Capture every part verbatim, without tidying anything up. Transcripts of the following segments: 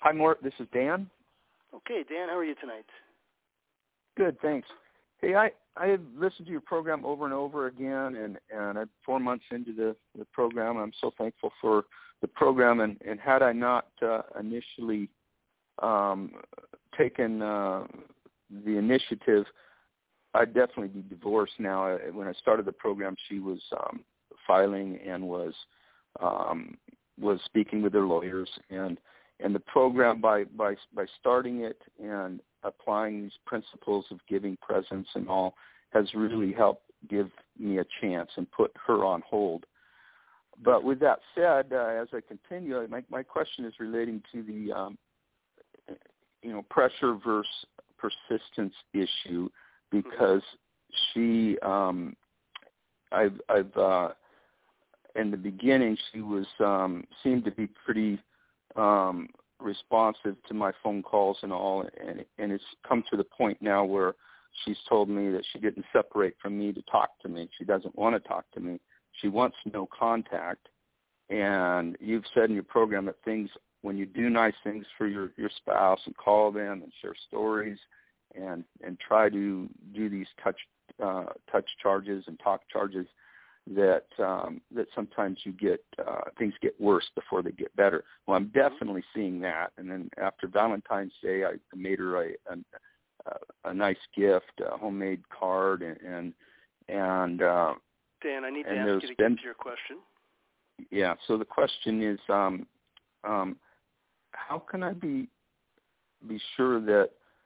Hi, Mort. This is Dan. Okay, Dan, how are you tonight? Good, thanks. Hey, I, I had listened to your program over and over again, and, and I'm four months into the, the program. I'm so thankful for the program, and, and had I not uh, initially um, taken uh, the initiative, I'd definitely be divorced now. When I started the program, she was um, filing and was um, was speaking with their lawyers, and and the program, by, by by starting it and applying these principles of giving presents and all, has really helped give me a chance and put her on hold. But with that said, uh, as I continue, my my question is relating to the um, you know pressure versus persistence issue, because she um, I've I've uh, in the beginning she was um, seemed to be pretty um, responsive to my phone calls and all, and and it's come to the point now where she's told me that she didn't separate from me to talk to me. She doesn't want to talk to me. She wants no contact. And you've said in your program that things, when you do nice things for your, your spouse and call them and share stories and and try to do these touch uh, touch charges and talk charges, that um, that sometimes you get uh, things get worse before they get better. Well, I'm definitely seeing that. And then after Valentine's Day, I made her a a, a nice gift, a homemade card, and and, and uh, Dan, I need to and ask you to been, get to your question. Yeah. So the question is, um, um, how can I be be sure that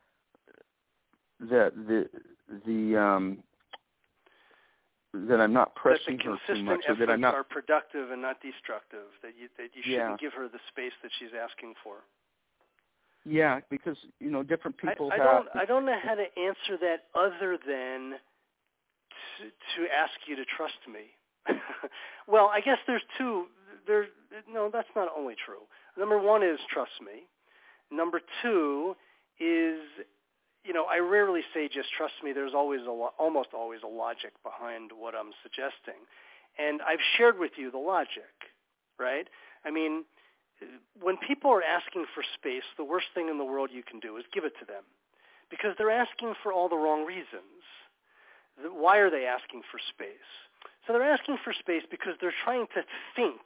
that the the um, that I'm not pressing her too much, or that I'm not are productive and not destructive. That you that you shouldn't yeah. give her the space that she's asking for. Yeah, because you know different people I, I have. don't I don't know how to answer that other than to, to ask you to trust me. Well, I guess there's two. There, no, that's not only true. Number one is trust me. Number two is, you know, I rarely say just trust me. There's always a lo- almost always a logic behind what I'm suggesting, and I've shared with you the logic, right? I mean, when people are asking for space, the worst thing in the world you can do is give it to them, because they're asking for all the wrong reasons. Why are they asking for space? So they're asking for space because they're trying to think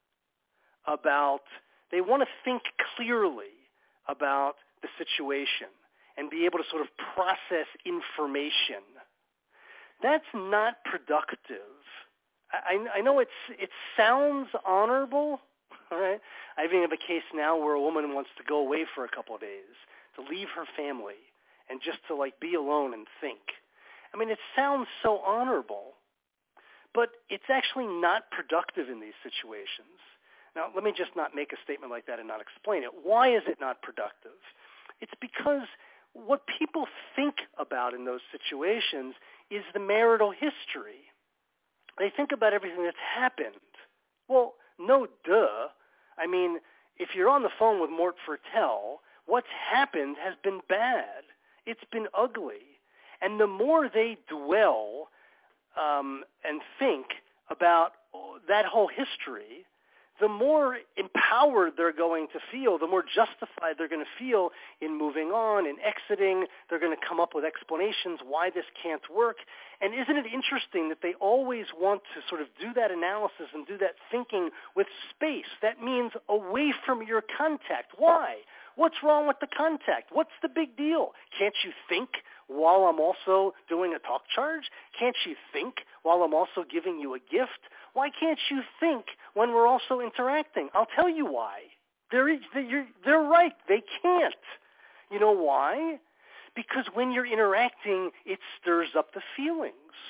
about, they want to think clearly about the situation and be able to sort of process information. That's not productive. I, I know it's it sounds honorable, all right? I even have a case now where a woman wants to go away for a couple of days, to leave her family, and just to like be alone and think. I mean, it sounds so honorable, but it's actually not productive in these situations. Now, let me just not make a statement like that and not explain it. Why is it not productive? It's because what people think about in those situations is the marital history. They think about everything that's happened. Well, no duh. I mean, if you're on the phone with Mort Fertel, what's happened has been bad. It's been ugly. And the more they dwell um, and think about that whole history, the more empowered they're going to feel, the more justified they're going to feel in moving on and exiting. They're going to come up with explanations why this can't work. And isn't it interesting that they always want to sort of do that analysis and do that thinking with space? That means away from your contact. Why? What's wrong with the contact? What's the big deal? Can't you think while I'm also doing a talk charge? Can't you think while I'm also giving you a gift? Why can't you think when we're also interacting? I'll tell you why. They're, they're, they're right. They can't. You know why? Because when you're interacting, it stirs up the feelings.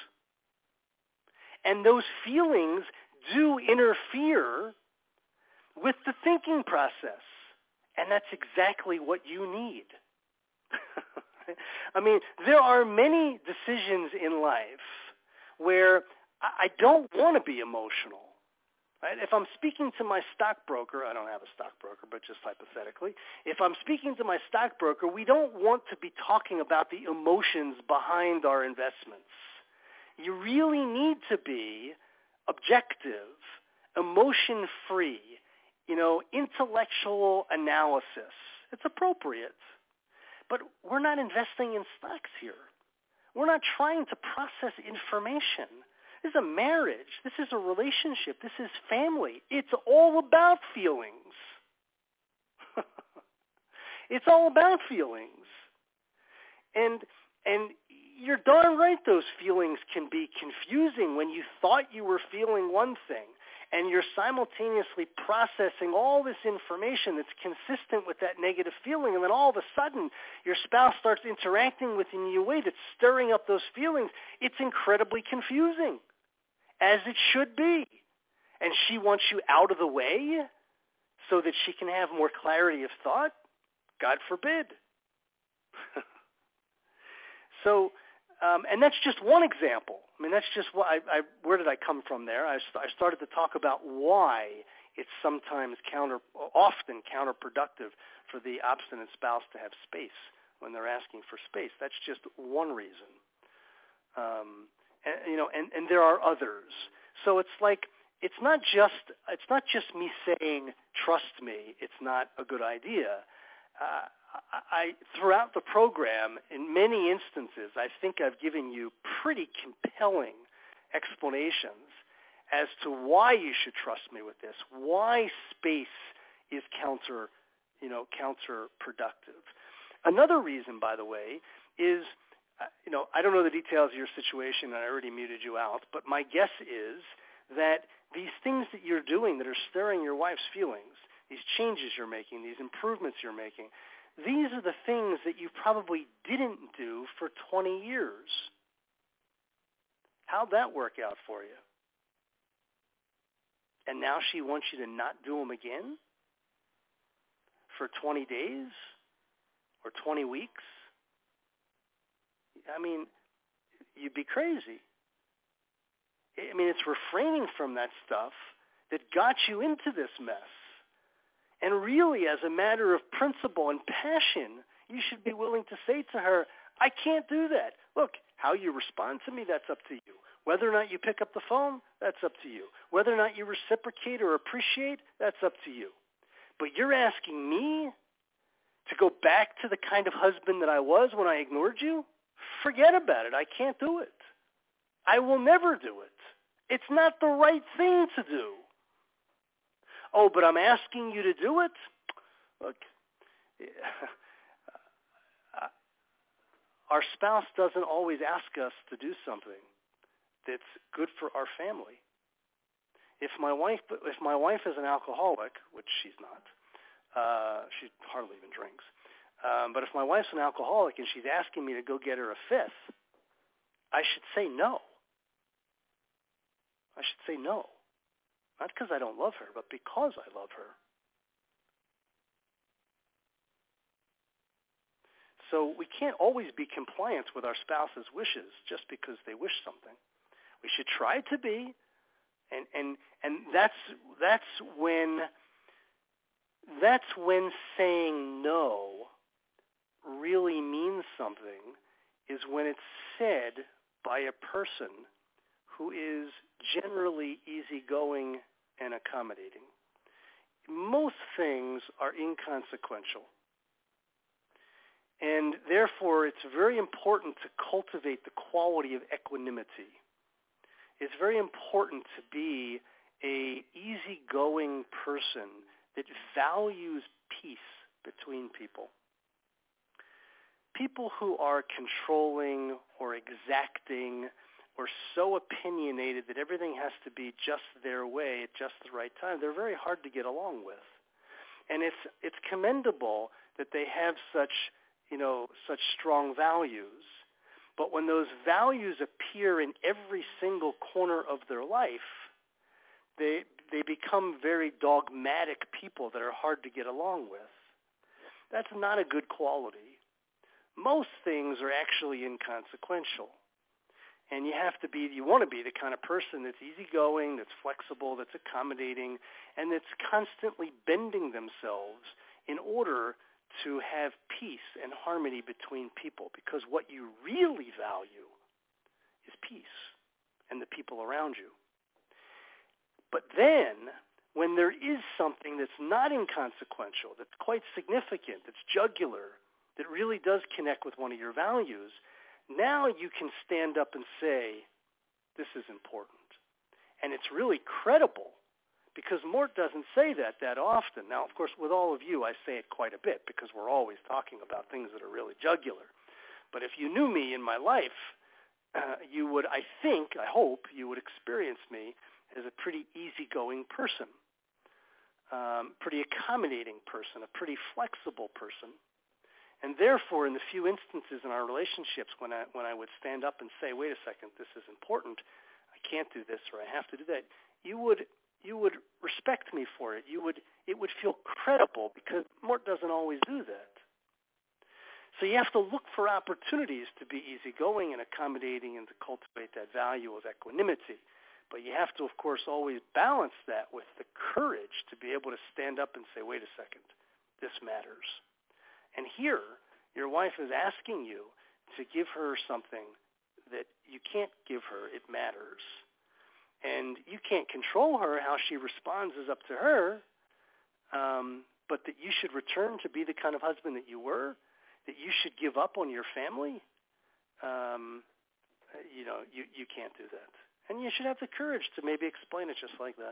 And those feelings do interfere with the thinking process. And that's exactly what you need. I mean, there are many decisions in life where I don't want to be emotional. Right? If I'm speaking to my stockbroker, I don't have a stockbroker, but just hypothetically, if I'm speaking to my stockbroker, we don't want to be talking about the emotions behind our investments. You really need to be objective, emotion-free, you know, intellectual analysis. It's appropriate. But we're not investing in stocks here. We're not trying to process information. This is a marriage. This is a relationship. This is family. It's all about feelings. It's all about feelings. And and you're darn right those feelings can be confusing when you thought you were feeling one thing and you're simultaneously processing all this information that's consistent with that negative feeling, and then all of a sudden your spouse starts interacting with you in a way that's stirring up those feelings. It's incredibly confusing, as it should be. And she wants you out of the way so that she can have more clarity of thought? God forbid. So, um, and that's just one example. I mean, that's just what I, I where did I come from there? I, st- I started to talk about why it's sometimes counter, often counterproductive for the obstinate spouse to have space when they're asking for space. That's just one reason. Um, and, you know, and, and there are others. So it's like, it's not just, it's not just me saying, trust me, it's not a good idea. Uh, I, throughout the program, in many instances, I think I've given you pretty compelling explanations as to why you should trust me with this, why space is counter, you know, counterproductive. Another reason, by the way, is, uh, you know, I don't know the details of your situation, and I already muted you out, but my guess is that these things that you're doing that are stirring your wife's feelings, these changes you're making, these improvements you're making, these are the things that you probably didn't do for twenty years. How'd that work out for you? And now she wants you to not do them again for twenty days or twenty weeks? I mean, you'd be crazy. I mean, it's refraining from that stuff that got you into this mess. And really, as a matter of principle and passion, you should be willing to say to her, I can't do that. Look, how you respond to me, that's up to you. Whether or not you pick up the phone, that's up to you. Whether or not you reciprocate or appreciate, that's up to you. But you're asking me to go back to the kind of husband that I was when I ignored you? Forget about it. I can't do it. I will never do it. It's not the right thing to do. Oh, but I'm asking you to do it? Look, our spouse doesn't always ask us to do something that's good for our family. If my wife, if my wife is an alcoholic, which she's not, uh, she hardly even drinks, um, but if my wife's an alcoholic and she's asking me to go get her a fifth, I should say no. I should say no. Not because I don't love her, but because I love her. So we can't always be compliant with our spouse's wishes just because they wish something. We should try to be, and and and that's that's when that's when saying no really means something, is when it's said by a person who is generally easygoing and accommodating. Most things are inconsequential. And therefore, it's very important to cultivate the quality of equanimity. It's very important to be an easygoing person that values peace between people. People who are controlling or exacting or so opinionated that everything has to be just their way at just the right time, they're very hard to get along with. And it's it's commendable that they have such, you know, such strong values. But when those values appear in every single corner of their life, they they become very dogmatic people that are hard to get along with. That's not a good quality. Most things are actually inconsequential. And you have to be, you want to be the kind of person that's easygoing, that's flexible, that's accommodating, and that's constantly bending themselves in order to have peace and harmony between people. Because what you really value is peace and the people around you. But then, when there is something that's not inconsequential, that's quite significant, that's jugular, that really does connect with one of your values, now you can stand up and say, this is important. And it's really credible, because Mort doesn't say that that often. Now, of course, with all of you, I say it quite a bit because we're always talking about things that are really jugular. But if you knew me in my life, uh, you would, I think, I hope, you would experience me as a pretty easygoing person. Um, pretty accommodating person, a pretty flexible person. And therefore, in the few instances in our relationships when I when I would stand up and say, wait a second, this is important, I can't do this or I have to do that, you would you would respect me for it. You would it would feel credible, because Mort doesn't always do that. So you have to look for opportunities to be easygoing and accommodating and to cultivate that value of equanimity. But you have to, of course, always balance that with the courage to be able to stand up and say, wait a second, this matters. And here, your wife is asking you to give her something that you can't give her. It matters. And you can't control her. How she responds is up to her. Um, but that you should return to be the kind of husband that you were, that you should give up on your family, um, you know, you, you can't do that. And you should have the courage to maybe explain it just like that.